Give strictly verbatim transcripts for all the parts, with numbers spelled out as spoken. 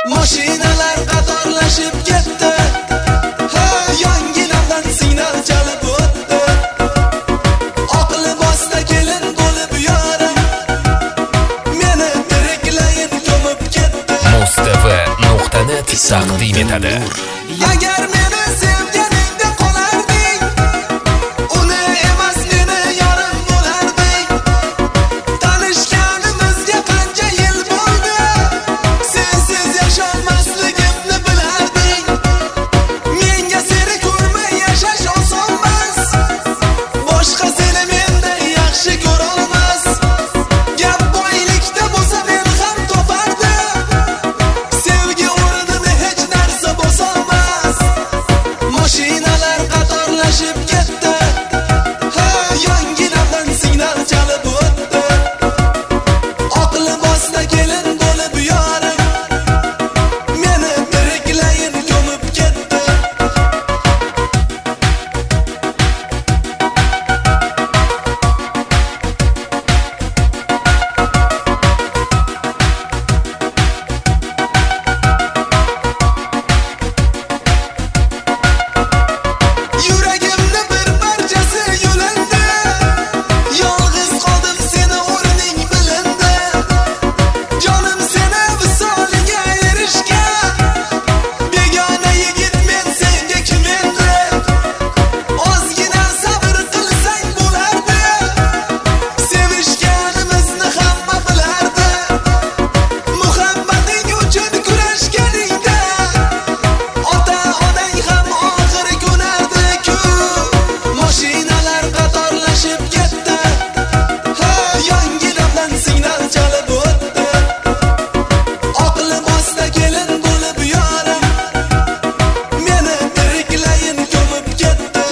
Mashinalar qatorlashib ketdi. Ha, yonginamdan signal chalib o'tdi. Oq libosda kelin bo'lib yorim meni tiriklayin ko'mib ketdi. Mustv nuqta net taqdim etadi. Agar meni sevganingda qolarding, uni emas meni yorim bo'larding. Tanishganimizga qancha yil bo'ldi, sensiz yasholmasligimni bilarding. Menga seni ko'rmay yashash osonmas, boshqa seni mendan yaxshi ko'rolmas. Gap boylikda bo'lsa men ham topardim, sevgi o'rnini hech narsa bosolmas. Mashinalar qatorlashib ketdi. Ha, yonginamdan signal chalib o'tdi. Oq libosda kelin bo'lib yorim meni tiriklayin ko'mib ketdi. Yuragimni bir parchasi yulindi. Yolg'iz qoldim, seni o'rning bilindi. Jonim seni visolinga erishgan. Begona yigit men senga kim endi? Ozgina sabr qilsang bo'lardi. Sevishganimizni hamma bilardi. Muhabbating uchun kurashganingda ota-onang ham oxiri ko'nardi-ku. Mashinalar qatorlashib ketdi. Ha, yonginamdan signal chalib o'tdi. Oq libosda kelin bo'lib yorim meni tiriklayin ko'mib ketdi.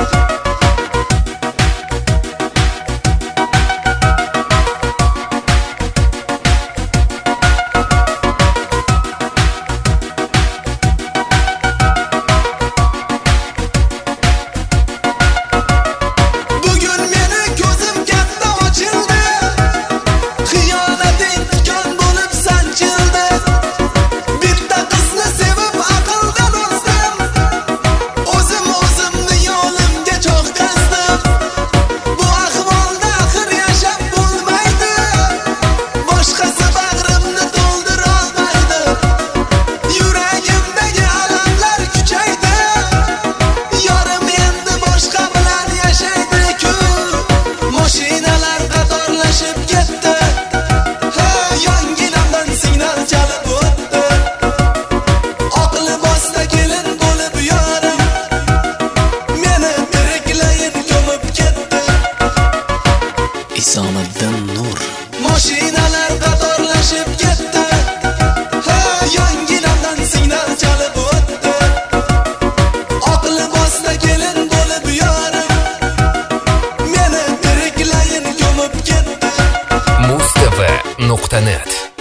Bugun meni ko'zim katta ochildi. Xiyonating tikon bo'lib sanchildi. Bitta qizni sevib aqldan ozdim. O'zim o'zimni yo'limga cho'qqazdim. Bu ahvolda axir yashab bo'lmaydi. Boshqasi bag'rimni to'ldira olmaydi. Yuragimdagi alamlar kuchaydi. Yorim endi boshqa bilan yashaydi-ku. Mashinalar qatorlashib ketdi. Ha, yonginamdan signal chalib o'tdi. Oq libosda kelin bo'lib yorim meni tiriklayin ko'mib ketdi. Isomiddin Nur. Mashinalar qatorlashib ketdi. Ha, yonginamdan signal chalib o'tdi. Oq libosda kelin bo'lib yorim meni tiriklayin ko'mib ketdi. Mustv nuqta net